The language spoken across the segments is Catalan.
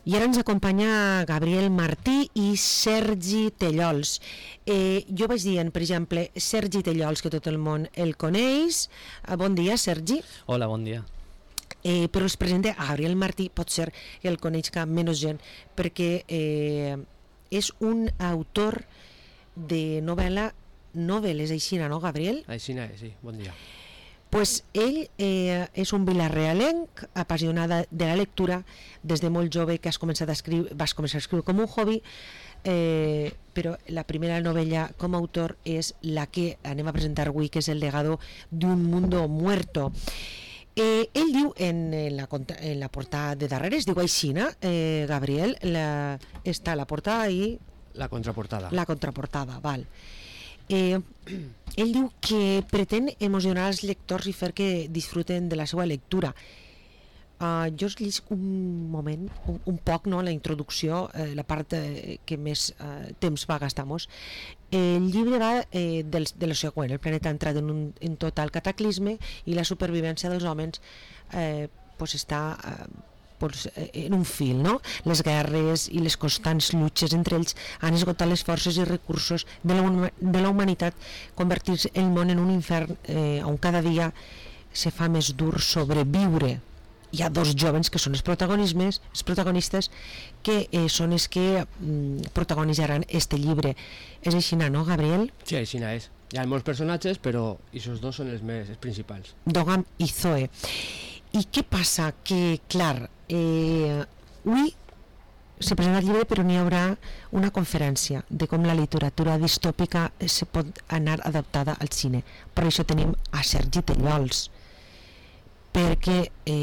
I ara ens acompanya Gabriel Martí i Sergi Tellols. Jo vaig dient, per exemple, Sergi Tellols, que tot el món el coneix. Bon dia, Sergi. Hola, bon dia. Però es presenta a Gabriel Martí, pot ser que el coneixca menys gent, perquè és un autor de novel·les, aixina, no, Gabriel? Aixina, sí, bon dia. Pues ell és un vilarealenc apassionada de la lectura des de molt jove, que vas començar a escriure com un hobby, però la primera novel·la com a autor és la que anem a presentar avui, que és El legado d'un mundo muerto. Ell diu en la portada de darrere, es diu aixina, Gabriel, està la portada i la contraportada. La contraportada, val. Ell diu que pretén emocionar els lectors i fer que disfruten de la seva lectura. Jo us llisc un moment, un poc, no, la introducció, la part que més temps va gastar-nos. El llibre va de lo següent: el planeta ha entrat en un total cataclisme i la supervivència dels homes està en un fil, no? Les guerres i les constants lluites entre ells han esgotat les forces i recursos de la humanitat, convertint el món en un infern on cada dia se fa més dur sobreviure. Hi ha dos jovens que són els protagonistes, que són els que protagonitzaran este llibre. És així, no, Gabriel? Sí, així és. Hi ha molts personatges, però aquests dos són els principals. Dogam i Zoe. I què passa? Que, clar, avui se presenta el llibre, però n'hi haurà una conferència de com la literatura distòpica se pot anar adaptada al cine. Per això tenim a Sergi Tellols, perquè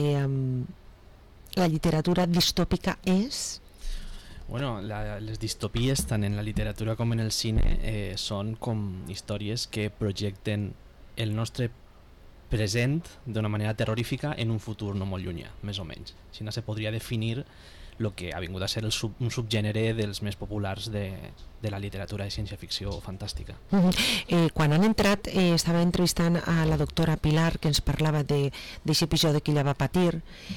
la literatura distòpica és... Bueno, les distopies, tant en la literatura com en el cine, són com històries que projecten el nostre present d'una manera terrorífica en un futur no molt llunyà, més o menys. Així se podria definir el que ha vingut a ser un subgènere dels més populars de la literatura de ciència-ficció fantàstica. Quan han entrat estava entrevistant a la doctora Pilar, que ens parlava d'aquest episodi que ella va patir,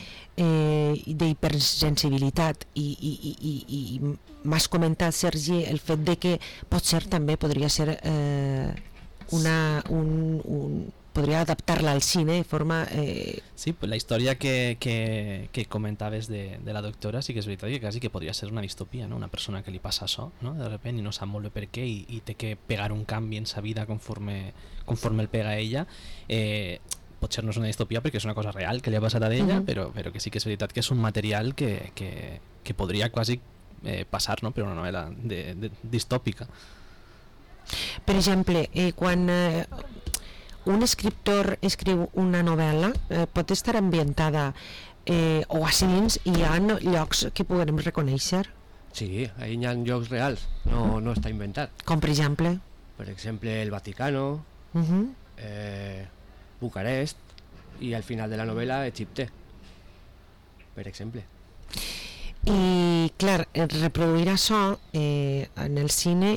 d'hipersensibilitat, i m'has comentat, Sergi, el fet de que potser també podria ser podria adaptar-la al cine de forma... Sí, la història que comentaves de la doctora sí que és veritat que quasi que podria ser una distopia, no? Una persona que li passa això, no? De repente, i no sap molt bé per què, i té que pegar un canvi en sa vida conforme el pega a ella. Potser no és una distopia perquè és una cosa real que li ha passat a ella, però que sí que és veritat que és un material que podria quasi passar, no? Per una novel·la distòpica. Per exemple, quan un escriptor escriu una novel·la, pot estar ambientada o així dins, i hi ha llocs que puguem reconèixer? Sí, hi ha llocs reals, no està inventat. Com per exemple? Per exemple, el Vaticano, Bucarest, i al final de la novel·la Egipte, per exemple. I clar, reproduir això en el cine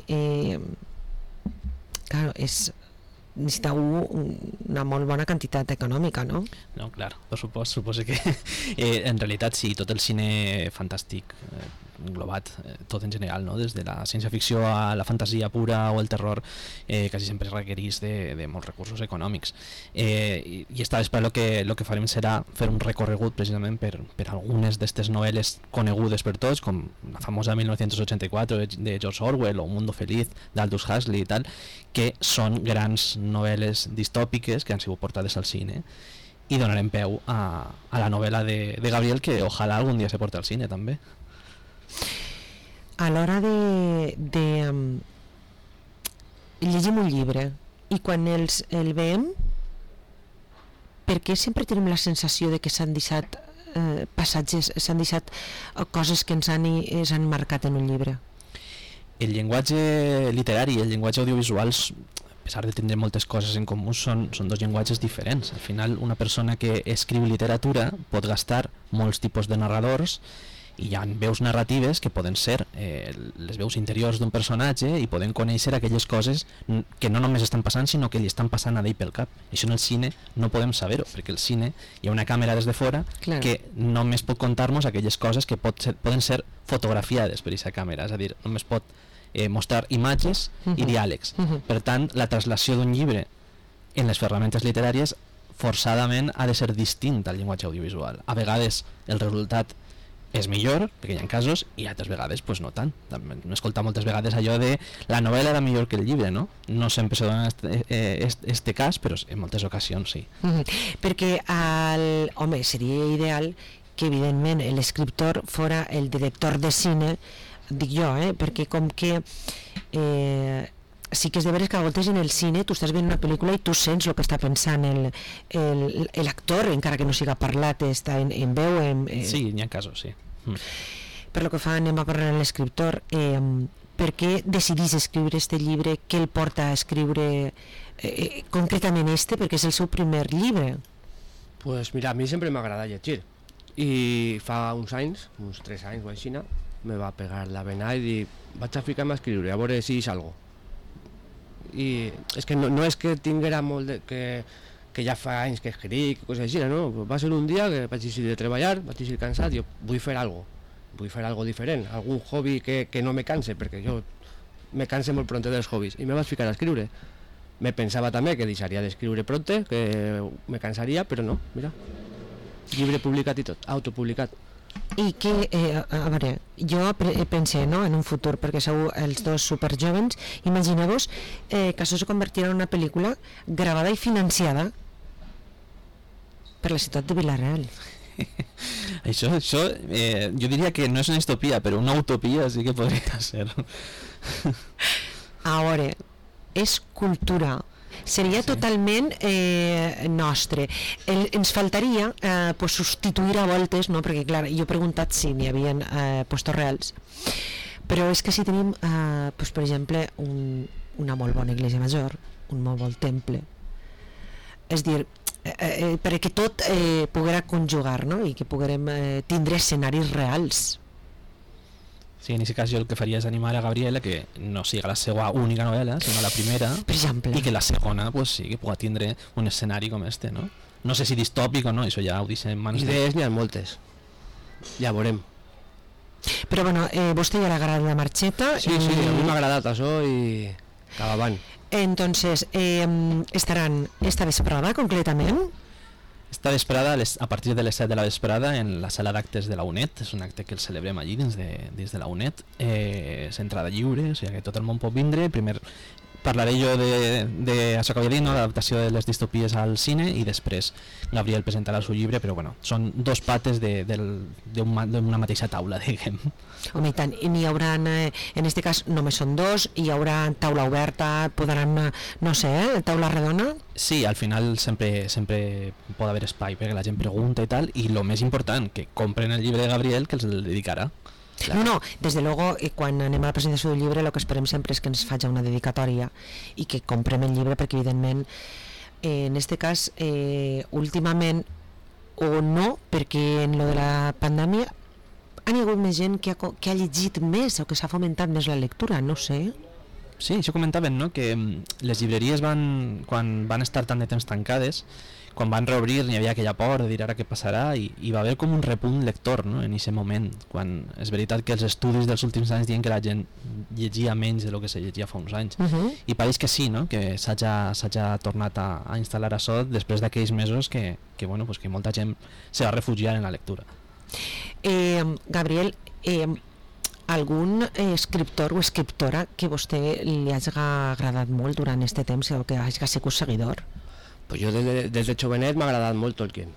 clar, necessita una molt bona quantitat econòmica, no? No, clar, per suposo que en realitat sí, tot el cine fantàstic englobat, tot en general, no? Des de la ciència-ficció a la fantasia pura o el terror, quasi sempre requereix de molts recursos econòmics, i esta vegada el que farem serà fer un recorregut precisament per algunes d'aquestes novel·les conegudes per tots, com la famosa 1984 de George Orwell o Mundo Feliz d'Aldous Huxley i tal, que són grans novel·les distòpiques que han sigut portades al cine, i donarem peu a la novel·la de Gabriel, que ojalà algun dia se porti al cine també. A l'hora de llegim un llibre i quan el veiem, per què sempre tenim la sensació de que s'han deixat passatges, s'han deixat coses que ens han marcat en un llibre? El llenguatge literari i el llenguatge audiovisual, a pesar de tindre moltes coses en comú, són dos llenguatges diferents. Al final, una persona que escriu literatura pot gastar molts tipus de narradors i hi ha veus narratives que poden ser les veus interiors d'un personatge i poden conèixer aquelles coses que no només estan passant sinó que li estan passant a ell pel cap. Això en el cine no podem saber-ho, perquè el cine hi ha una càmera des de fora que només pot contar-nos aquelles coses que poden ser fotografiades per aquesta càmera, és a dir, només pot mostrar imatges i diàlegs. Per tant, la translació d'un llibre en les ferramentes literàries forçadament ha de ser distint al llenguatge audiovisual. A vegades el resultat és millor, perquè hi ha casos, i altres vegades pues no tant. M'he escoltat moltes vegades allò de la novel·la era millor que el llibre, no? No sempre se dona este cas, però en moltes ocasions sí. Perquè, home, seria ideal que evidentment l'escriptor fora el director de cine, dic jo, perquè com que sí que és de veres que a voltes en el cine tu estàs veient una pel·lícula i tu sents el que està pensant l'actor, encara que no siga parlat, està en veu. Sí, hi ha casos, sí. Per lo que fa, anem a parlar amb l'escriptor. Per què decidís escriure este llibre? Què el porta a escriure concretament perquè és el seu primer llibre? Pues mira, a mi sempre m'agrada llegir i fa uns anys, uns 3 anys o així, me va pegar la vena i dir, vaig a ficar-me a escriure, a veure si salgo. I és que no és que tinguera molt que ja fa anys que escric, coses així, no? Va ser un dia que vaig decidir de treballar, vaig decidir cansat, i vull fer algo diferent, algun hobby que no me canse, perquè jo me canse molt pronte dels hobbies, i me vaig ficar a escriure. Me pensava també que deixaria d'escriure pronte, que me cansaria, però no, mira, llibre publicat i tot, autopublicat. I que, a veure, jo pensé, no?, en un futur, perquè sou els dos superjovens, imagineu-vos que això se convertirà en una pel·lícula gravada i financiada per la ciutat de Vila-real. Això jo diria que no és una distopia, però una utopia sí que podria ser. A veure, és cultura, seria totalment nostre. Ens faltaria pues, substituir a voltes, no? Perquè clar, jo he preguntat si n'hi havia puestos reals, però és que si tenim pues, per exemple una molt bona església major, un molt bon temple, és dir, perquè tot poguera conjugar, no? I que poguerem tindre escenaris reals. Sí, en aquest cas jo el que faria és animar a Gabriela que no siga la seva única novel·la, sinó la primera, per exemple, i que la segona pues, sí, que pugui tindre un escenari com este, no? No sé si distòpic o no, això ja ho deixem en mans idees n'hi ha moltes, ja veurem. Però bueno, vostè ja l'agrada la marxeta. Sí, a mi m'ha agradat això i cap avant. Entonces, estaran esta vesprada concretament? Esta vesprada, a partir de les 7 de la vesprada, en la sala d'actes de la UNED, és un acte que el celebrem allí dins de la UNED, és entrada lliure, o sigui que tot el món pot vindre. Primer parlaré jo de Això que havia dit, no? L'adaptació de les distopies al cine, i després Gabriel presentarà el seu llibre, però bueno, són dos pates d'una mateixa taula, diguem. Home, i tant, i n'hi haurà, en este cas només són dos, hi haurà taula oberta, podran, no sé, taula redona? Sí, al final sempre pot haver espai perquè la gent pregunta i tal, i el més important, que compren el llibre de Gabriel, que els el dedicarà. Claro. No, desde luego, quan anem a la presentació del llibre el que esperem sempre és que ens faci una dedicatòria i que comprem el llibre, perquè evidentment en este cas últimament o no, perquè en lo de la pandèmia ha hagut més gent que ha llegit més o que s'ha fomentat més la lectura, no sé. Sí, això comentaven, no? Que les llibreries quan van estar tant de temps tancades, quan van reobrir n'hi havia aquella por de dir ara què passarà, i va haver com un repunt lector, no? En aquest moment, quan és veritat que els estudis dels últims anys diuen que la gent llegia menys de lo que se llegia fa uns anys, i pareix que sí, no? Que s'hagi tornat a instal·lar això després d'aquells mesos que bueno, pues que molta gent se va refugiar en la lectura. Gabriel, algun escriptor o escriptora que a vostè li hagi agradat molt durant aquest temps o que hagi sigut seguidor? Pues jo des de jovenet m'ha agradat molt Tolkien.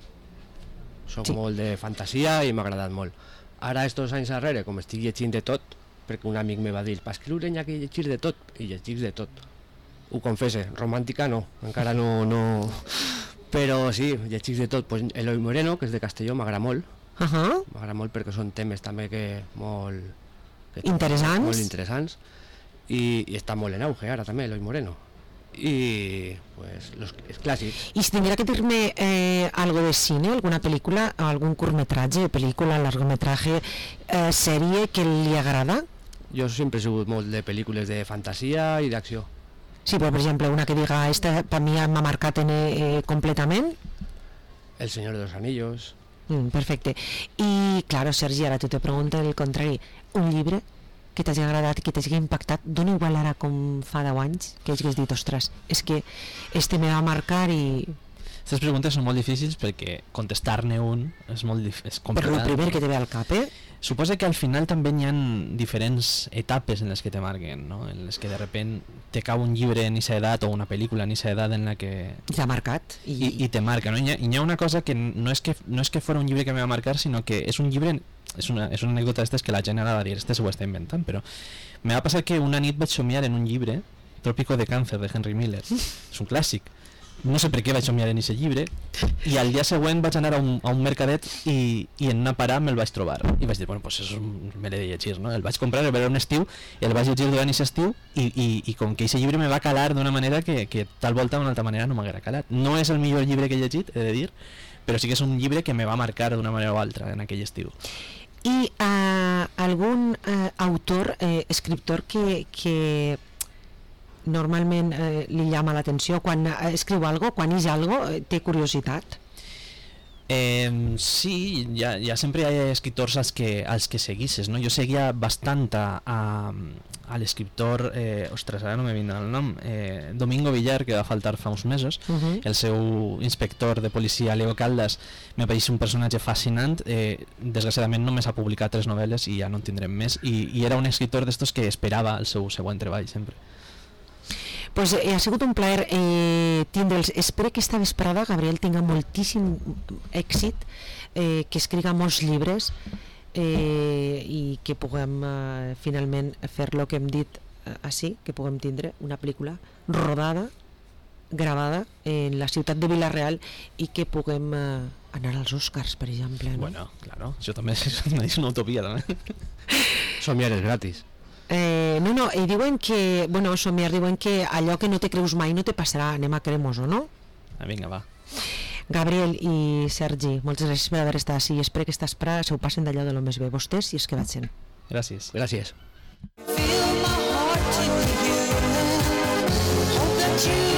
Soc molt de fantasia i m'ha agradat molt. Ara, estos anys darrere, com estic llegint de tot, perquè un amic me va dir, per escriure n'hi ha que llegir de tot, i llegir de tot. Ho confesse, romàntica no, encara no... Però sí, llegir de tot. Pues Eloi Moreno, que és de Castelló, m'agrada molt. M'agrada molt perquè són temes també que molt interessants, i està molt en auge ara també Eloi Moreno. y pues los clàssics. I si tinguera que dir-me algo de cine, alguna pel·lícula, algun curtmetratge, pel·lícula, largometratge, sèrie que li agrada? Jo sempre he sigut molt de pel·lícules de fantasia i d'acció. Sí, però per exemple, una que diga, esta per mi m'ha marcat completament. El Señor de los Anillos. Perfecte. I, claro, Sergi, ara tu te pregunto el contrari. Un llibre que t'hagi agradat, que t'hagi impactat, dona igual ara com fa 10 anys, que hagis dit, ostres, és que este me va marcar i... Aquestes preguntes són molt difícils perquè contestar-ne un és molt és complicat. Però el primer que te ve al cap, Suposa que al final també hi ha diferents etapes en les que te marquen, no? En les que de repente te cau un llibre en aquesta edat o una pel·lícula en aquesta edat en la que... T'ha marcat. I te marca, no? I hi ha una cosa que no és que fora un llibre que me va marcar, sinó que és un llibre... És una anècdota d'estes que la gent ara va dir, este se ho està inventant, però me va passar que una nit vaig somiar en un llibre, Trópico de Cáncer, de Henry Miller. És un clàssic. No sé per què vaig somiar en aquest llibre, i al dia següent vaig anar a un mercadet i en una parada me'l vaig trobar. I vaig dir, bueno, pues això me l'he de llegir, no? El vaig comprar, el vaig veure un estiu, i el vaig llegir durant aquest estiu, i com que aquest llibre me va calar d'una manera que tal volta d'una altra manera no m'haguera calat. No és el millor llibre que he llegit, he de dir, però sí que és un llibre que me va marcar d'una manera o altra en aquell estiu. I algun autor, escriptor que normalment li llama l'atenció quan escriu algo, quan és algo, té curiositat? Sí, ja sempre hi ha escriptors als que seguisses, no? Jo seguia bastant a l'escriptor, ostres, ara no me vindrà el nom, Domingo Villar, que va faltar fa uns mesos. El seu inspector de policia, Leo Caldas, me pareix un personatge fascinant. Desgraciadament només ha publicat 3 novel·les i ja no en tindrem més, i era un escriptor d'estos que esperava el seu següent treball sempre. Pues ha sigut un plaer tindre'ls. Espero que esta vesprada Gabriel tinga moltíssim èxit, que escriga molts llibres i que puguem finalment fer lo que hem dit així, que puguem tindre una pel·lícula rodada, gravada en la ciutat de Vila-real i que puguem anar als Oscars, per exemple, no? Bueno, claro, això també és una utopia també. Somiar és gratis. No, i diuen que, bueno, somiar, diuen que allò que no te creus mai no te passarà, anem a cremós-ho, no? Vinga, va. Gabriel i Sergi, moltes gràcies per haver estat així i espero que esta esperada se ho passen d'allò de lo més bé, vostès i els que vagin. Gràcies. Gràcies. Feel my heart take you. Hope that you